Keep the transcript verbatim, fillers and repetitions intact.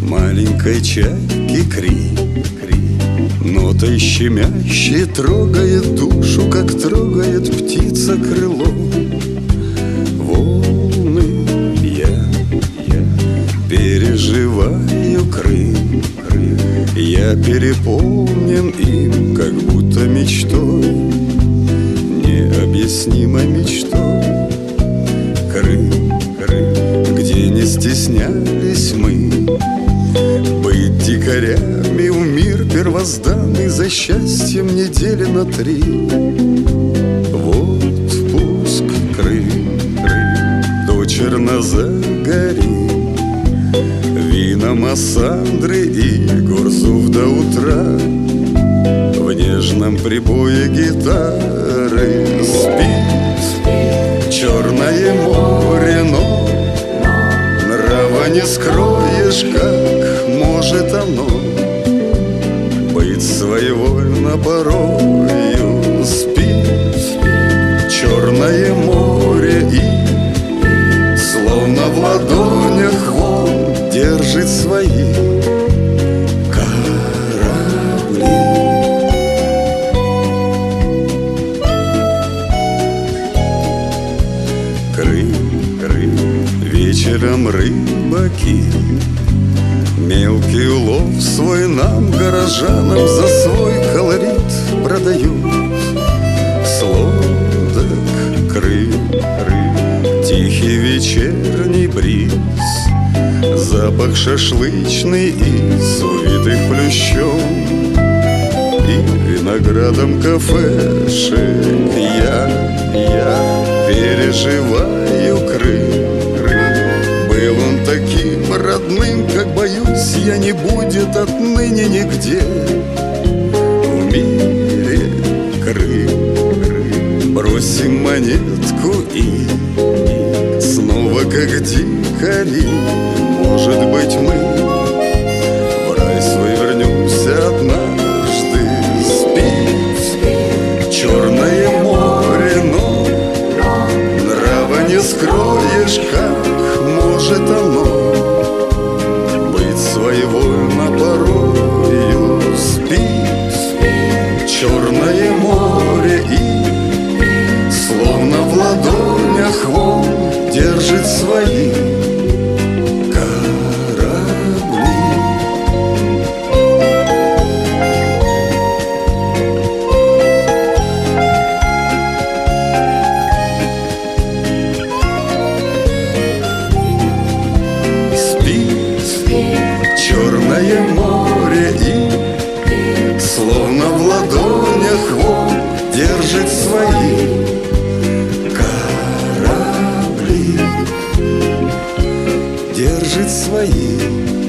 маленькой чайки крик, нотой щемящей трогает душу, как трогает птица крыло. Волны я, я переживаю Крым, я переполнен им, как будто мечтой, необъяснимой мечтой. Крым, Крым, где не стеснялись мы быть дикарями в мир первозданный, за счастьем недели на три. Вот впуск Крым, Крым, до Чернозагори, вина Массандры и Гурзуф до утра. В нежном прибое гитары спит Черное море, но нрава не скроешь, как может оно быть своевольно порою. Спит Черное море и словно в ладонях он держит свои корабли. Крым, Крым, вечером рыбаки мелкий улов свой нам, горожанам, за свой колорит продают. С лодок Крым, Крым, тихий вечерний бриз, запах шашлычный из увитых плющом и виноградом кафешек. Я, я переживаю Крым, Крым. Был он таким родным, как, боюсь, я не будет отныне нигде в мире. Крым, Крым, бросим монетку и снова, как дикари, может быть, мы в рай свой вернемся однажды. Спит Черное море, но нрава не скроешь, как может оно быть своевольно порою. Спит Черное море и словно в ладонях он держит свои корабли. Спит Черное море и словно в ладонях он держит свои корабли, держит свои